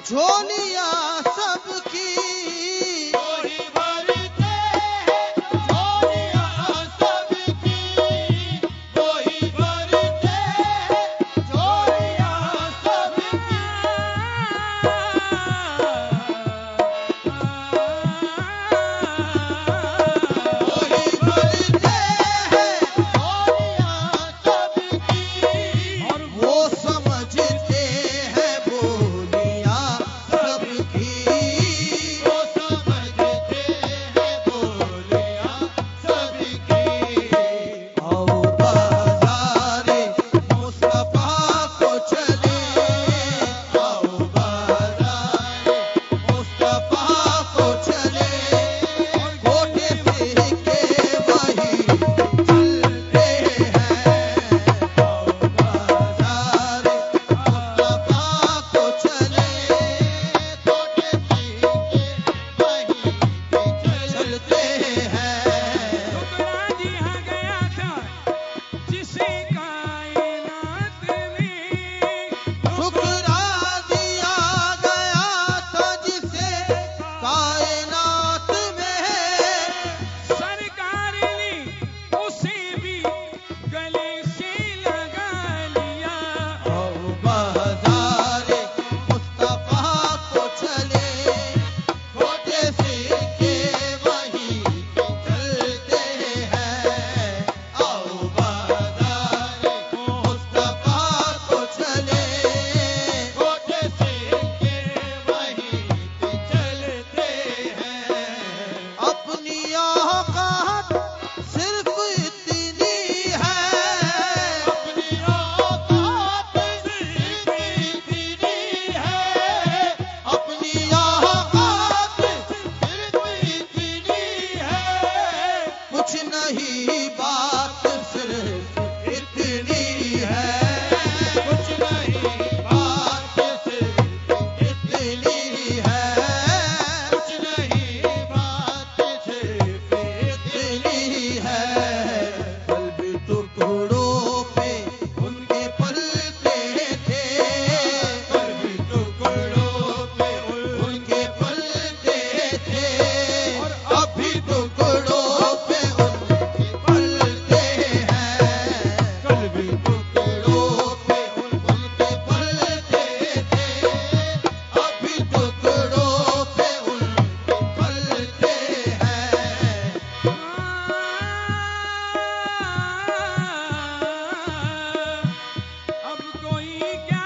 جھولیاں سب کی وہی بھرتے ہیں جھولیاں سب کی، وہی بھرتے ہیں جھولیاں سب کی۔ وہی بھرتے ہیں جھولیاں سب کی، اور وہ سمجھتے ہیں بولیاں سب کی۔ وہ سمجھتے ہیں بولیاں سب کی۔ آؤ بازار مصطفیٰ کو چلے، آؤ بازار مصطفیٰ کو چلے، گھوٹے پھر کے وہی چلتے ہیں۔ آؤ بازار مصطفیٰ کو چلے، چھوٹے سیکھے وہی چلتے ہیں۔ ٹکڑا دیا گیا تھا جسے کائنات میں، ٹھکرا دیا گیا تھا جسے کائنات میں، سرکار نے اسے بھی گلے سے لگا لیا۔ آؤ بازار مصطفیٰ کو چلے، چھوٹے سکے وہی چلتے ہیں۔ آؤ بازار مصطفیٰ کو چلے، چھوٹے سیکھے وہی چلتے ہیں۔ اپنی اوقات صرف اتنی ہے، اپنی اوقات صرف اتنی ہے، اپنی اوقات صرف اتنی ہے، کچھ نہیں بات صرف اتنی ہے، کچھ نہیں بات صرف اتنی ہے، کچھ نہیں بات صرف اتنی ہے۔ قلب ٹکڑوں پہ ان کے پلتے تھے، قلب ٹکڑوں پہ ان کے پلتے تھے، ابھی ٹکڑوں پہ ان کے پلتے ہیں۔ قلب ٹکڑوں پہ ان کے پلتے تھے، ابھی ٹکڑوں پہ ان کے پلتے ہیں۔ اب کوئی کیا